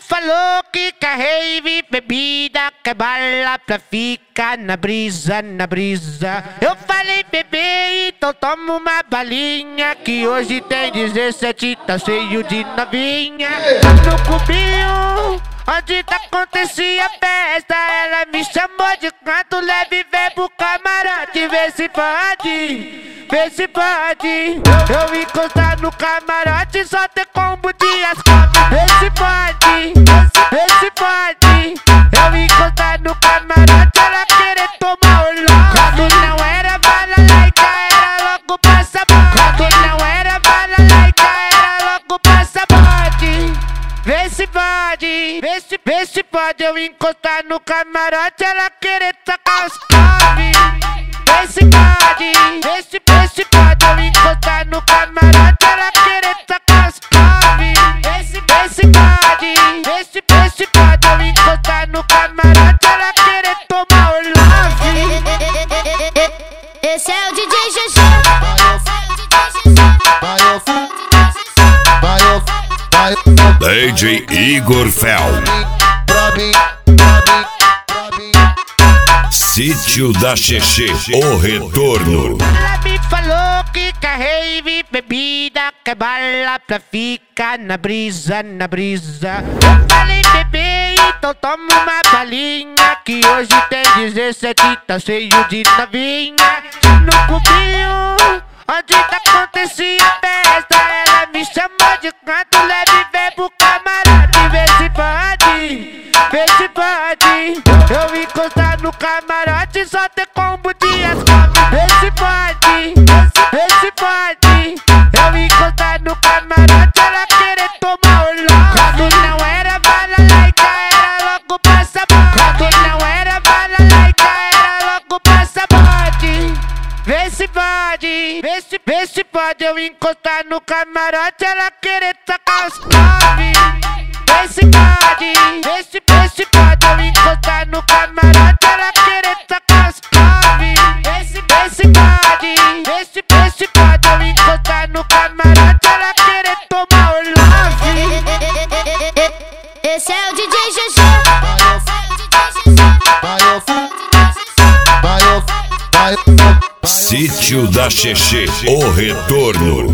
falou que quer rave, bebida, quer bala pra ficar na brisa, na brisa. Eu falei, bebê, então toma uma balinha, que hoje tem 17, tá cheio de novinha. No cubinho, onde acontecia a festa, ela me chamou de canto leve, vem pro camarote, vê se pode, vê se pode. Eu encostar no camarote, só ter combo de ascalpo. Vê se pode, vê se pode. Eu encostar no camarote, ela querer tomar o louco. Quando não era balalaica, era logo passaporte. Quando não era balalaica, era logo passaporte. Vê se pode, vê se pode. Eu encostar no camarote, ela querer tacar os come. Vê se pode, vê se pode. Eu encostar no camarote, ela querer tacar os come. Vê se pode, vê se pode. Eu encostar no camarote, ela querer tomar o love. Esse é o DJ GG. DJ Igor Fel. Sítio da Xexê, o retorno. Ela me falou que quer rave, bebida, quer bala pra ficar na brisa, na brisa. Eu falei, bebê, então toma uma balinha, que hoje tem 17, tá cheio de novinha. No cubinho, onde acontecia a festa, ela me chamou de canto leve, vem pro camarote, vê se pode, vê se pode. Eu encostar no camarote, só ter combo de ascalpo. Vê se pode, vê se pode. Eu encostar no camarote, ela querer tomar o louco. Quando não era balalaica, era logo passaporte. Quando não era balalaica, era logo passaporte. Vê se pode, vê se pode. Eu encostar no camarote, ela querer tacar os come. Vê se pode, vê se pode. Eu encostar no camarote, ela querer tacar os come. Vê se pode, vê se pode. Eu encostar no camarote, ela querer tomar o love. Esse é o DJ GG. Sítio da Xexê, o retorno.